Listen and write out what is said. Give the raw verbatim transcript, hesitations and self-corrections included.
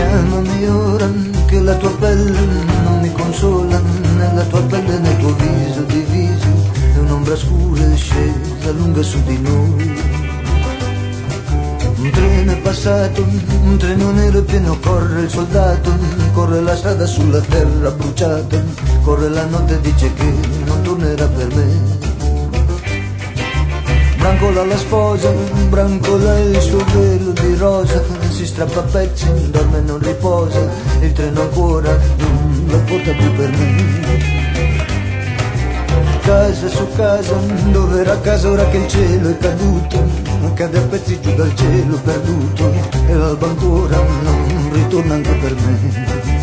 Chiamami ora che la tua pelle non mi consola, nella tua pelle, nel tuo viso diviso, è un'ombra scura e scesa lunga su di noi. Un treno è passato, un treno nero e pieno, corre il soldato, corre la strada sulla terra bruciata, corre la notte, dice che non tornerà per me. Brancola la sposa, brancola il suo velo di rosa, si strappa a pezzi, dorme e non riposa, il treno ancora non la porta più per me. Casa su casa, dove era casa ora che il cielo è caduto, cade a pezzi giù dal cielo perduto, e l'alba ancora non ritorna anche per me.